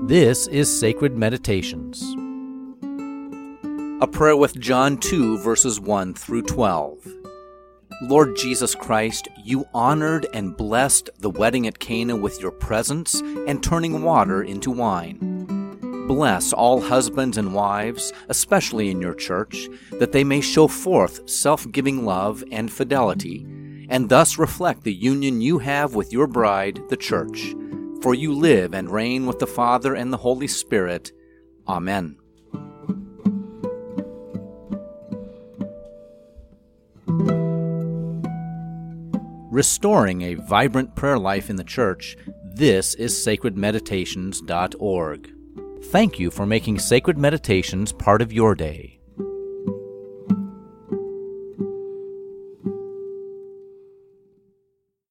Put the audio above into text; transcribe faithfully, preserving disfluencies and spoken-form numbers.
This is Sacred Meditations. A prayer with John two, verses one through twelve. Lord Jesus Christ, you honored and blessed the wedding at Cana with your presence and turning water into wine. Bless all husbands and wives, especially in your church, that they may show forth self-giving love and fidelity, and thus reflect the union you have with your bride, the church. For you live and reign with the Father and the Holy Spirit. Amen. Restoring a vibrant prayer life in the church, this is sacred meditations dot org. Thank you for making Sacred Meditations part of your day.